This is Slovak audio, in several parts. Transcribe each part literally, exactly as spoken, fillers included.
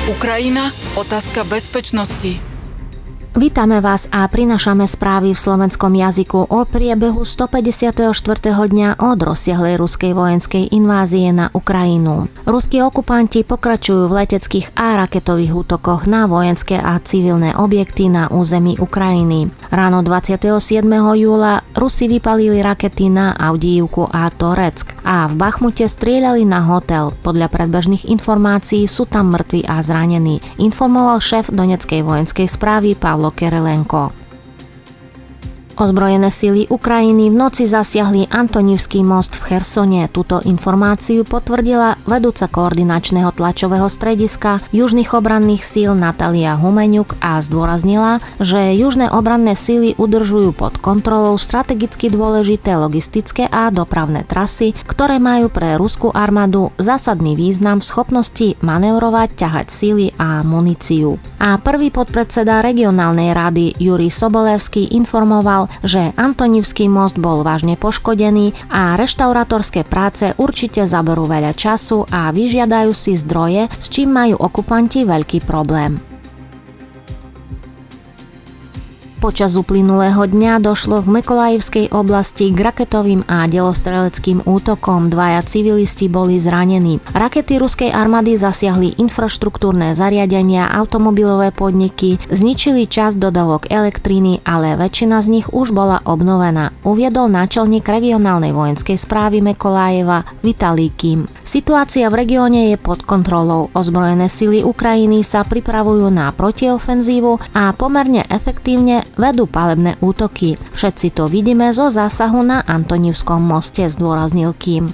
Ukrajina, otázka bezpečnosti. Vítame vás a prinášame správy v slovenskom jazyku o priebehu stopäťdesiateho štvrtého dňa od rozsiahlej ruskej vojenskej invázie na Ukrajinu. Ruskí okupanti pokračujú v leteckých a raketových útokoch na vojenské a civilné objekty na území Ukrajiny. Ráno dvadsiateho siedmeho júla Rusi vypalili rakety na Avdijivku a Toreck a v Bachmute strieľali na hotel. Podľa predbežných informácií sú tam mŕtvi a zranení, informoval šéf Donetskej vojenskej správy Pavlo Kerelenko. Ozbrojené sily Ukrajiny v noci zasiahli Antonivský most v Chersone. Túto informáciu potvrdila vedúca koordinačného tlačového strediska južných obranných síl Natália Humeňuk a zdôraznila, že južné obranné síly udržujú pod kontrolou strategicky dôležité logistické a dopravné trasy, ktoré majú pre ruskú armádu zásadný význam v schopnosti manévrovať, ťahať síly a muníciu. A prvý podpredseda regionálnej rady Jurij Sobolevský informoval, že Antonivský most bol vážne poškodený a reštaurátorské práce určite zaberú veľa času a vyžiadajú si zdroje, s čím majú okupanti veľký problém. Počas uplynulého dňa došlo v Mykolajivskej oblasti k raketovým a delostreleckým útokom. Dvaja civilisti boli zranení. Rakety ruskej armády zasiahli infraštruktúrne zariadenia, automobilové podniky, zničili časť dodávok elektriny, ale väčšina z nich už bola obnovená, uviedol náčelník regionálnej vojenskej správy Mykolajeva Vitalij Kim. Situácia v regióne je pod kontrolou. Ozbrojené sily Ukrajiny sa pripravujú na protiofenzívu a pomerne efektívne vedú palebné útoky. Všetci to vidíme zo zásahu na Antonivskom moste, zdôraznil Kim.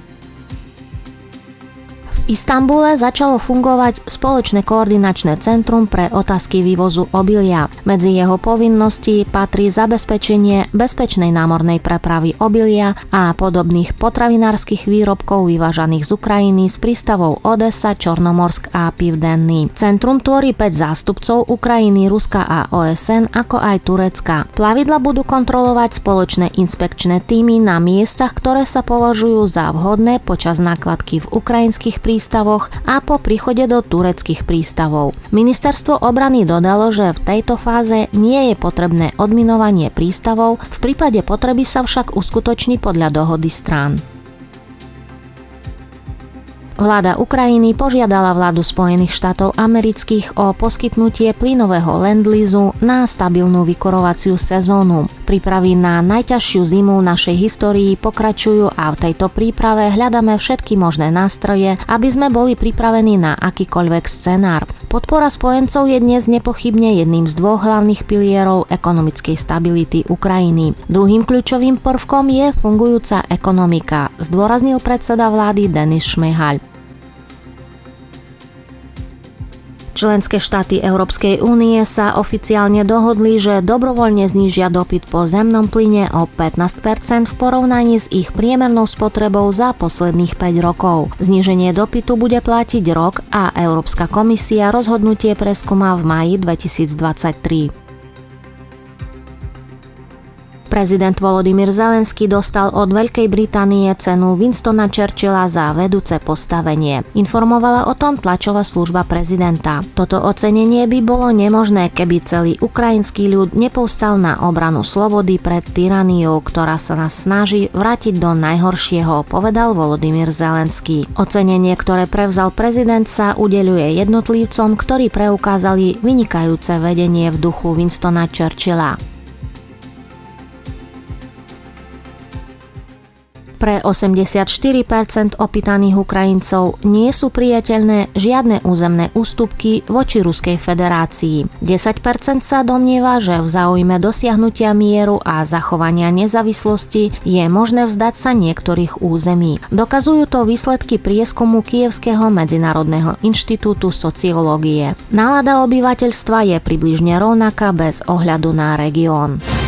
V Istanbule začalo fungovať spoločné koordinačné centrum pre otázky vývozu obilia. Medzi jeho povinnosti patrí zabezpečenie bezpečnej námornej prepravy obilia a podobných potravinárskych výrobkov vyvážaných z Ukrajiny z prístavov Odesa, Čornomorsk a Pivdenný. Centrum tvorí päť zástupcov Ukrajiny, Ruska a ó es en, ako aj Turecka. Plavidla budú kontrolovať spoločné inspekčné týmy na miestach, ktoré sa považujú za vhodné počas nákladky v ukrajinských prístavoch prístavoch a po príchode do tureckých prístavov. Ministerstvo obrany dodalo, že v tejto fáze nie je potrebné odminovanie prístavov, v prípade potreby sa však uskutoční podľa dohody strán. Vláda Ukrajiny požiadala vládu Spojených štátov amerických o poskytnutie plynového land-leasu na stabilnú vykurovaciu sezónu. Prípravy na najťažšiu zimu v našej histórii pokračujú a v tejto príprave hľadáme všetky možné nástroje, aby sme boli pripravení na akýkoľvek scenár. Podpora spojencov je dnes nepochybne jedným z dvoch hlavných pilierov ekonomickej stability Ukrajiny. Druhým kľúčovým prvkom je fungujúca ekonomika, zdôraznil predseda vlády Denis Šmyhal. Členské štáty Európskej únie sa oficiálne dohodli, že dobrovoľne znížia dopyt po zemnom plyne o pätnásť percent v porovnaní s ich priemernou spotrebou za posledných päť rokov. Zníženie dopytu bude platiť rok a Európska komisia rozhodnutie preskúma v máji dvetisícdvadsaťtri. Prezident Volodymyr Zelenský dostal od Veľkej Británie cenu Winstona Churchilla za vedúce postavenie. Informovala o tom tlačová služba prezidenta. Toto ocenenie by bolo nemožné, keby celý ukrajinský ľud nepovstal na obranu slobody pred tyraniou, ktorá sa nás snaží vrátiť do najhoršieho, povedal Volodymyr Zelenský. Ocenenie, ktoré prevzal prezident, sa udeľuje jednotlivcom, ktorí preukázali vynikajúce vedenie v duchu Winstona Churchilla. Pre osemdesiatštyri percent opýtaných Ukrajincov nie sú priateľné žiadne územné ústupky voči Ruskej federácii. desať percent sa domnieva, že v záujme dosiahnutia mieru a zachovania nezávislosti je možné vzdať sa niektorých území. Dokazujú to výsledky prieskumu Kyjevského medzinárodného inštitútu sociológie. Nálada obyvateľstva je približne rovnaká bez ohľadu na región.